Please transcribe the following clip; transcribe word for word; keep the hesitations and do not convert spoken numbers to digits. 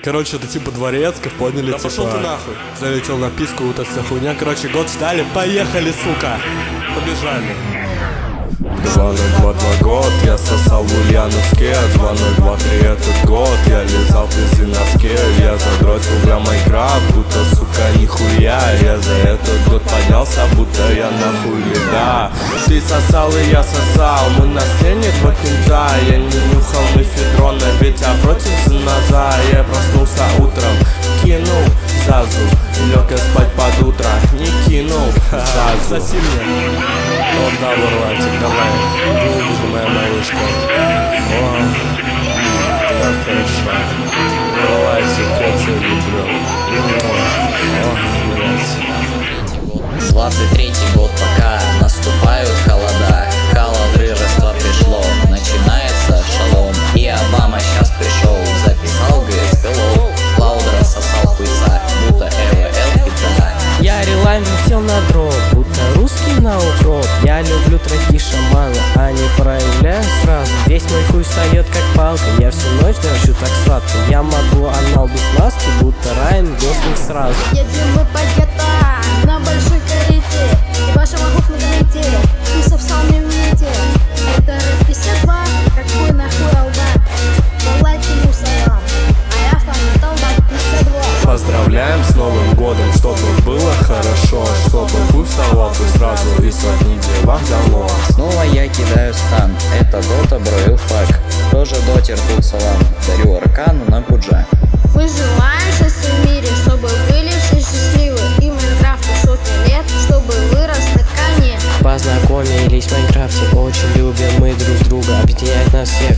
Короче, это типа дворецков, поняли? Да типа, пошел ты нахуй. Залетел на писку, вот эта вся хуйня. Короче, год ждали, поехали, сука. Побежали. Два ноль два два год, я сосал в Ульяновске. Два ноль два три этот год, я лизал пизды на ске. Я задротил для Майнкрафт, будто, сука, нихуя. Я за этот год поднялся, будто я нахуй леда. Ты сосал и я сосал, мы на сцене два кента. Я не нюхал мефедрона, ведь я против заноза. Я проснулся утром, кинул Зазу, лег я спать под утро, не кинул Зазу. Соси мне. Вот да, Варлатик, давай, глубже, моя малышка. О, как хорошо. Варлатик, я тебя люблю. О, блядь. двадцать третий год, пока наступают холода, холодрырство пришло, начинается шалом. И Обама сейчас пришел, записал говорит hello. Лаудер сосал хуйца, будто эл эл фита. Я релайн летел на дроп, будто русский на укроп. Я люблю треки шамана, а не проявляю сразу. Весь мой хуй встает как палка, я всю ночь дрочу так сладко. Я могу анал без маски, будто Райан Гослинг сразу. Едем мы по гетто на большой карете, и ваша могов на галете, и совсал не умеете. Это рэп пятьдесят два, какой нахуй алда. Давайте ему салам, а я второй толбат пятьдесят два. Поздравляем с Новым годом, чтобы было хорошо, чтобы хуй вставал ты сразу и сотни девах дало. Снова я кидаю стан, это дота, бро, илфак. Тоже дотер, тут салам, дарю аркану на пуджа. Мы желаем счастья в мире, чтобы были все счастливы, и Майнкрафту сотни лет, чтобы вырос на коне. Познакомились в Майнкрафте, очень любим мы друг друга. Объединяет нас всех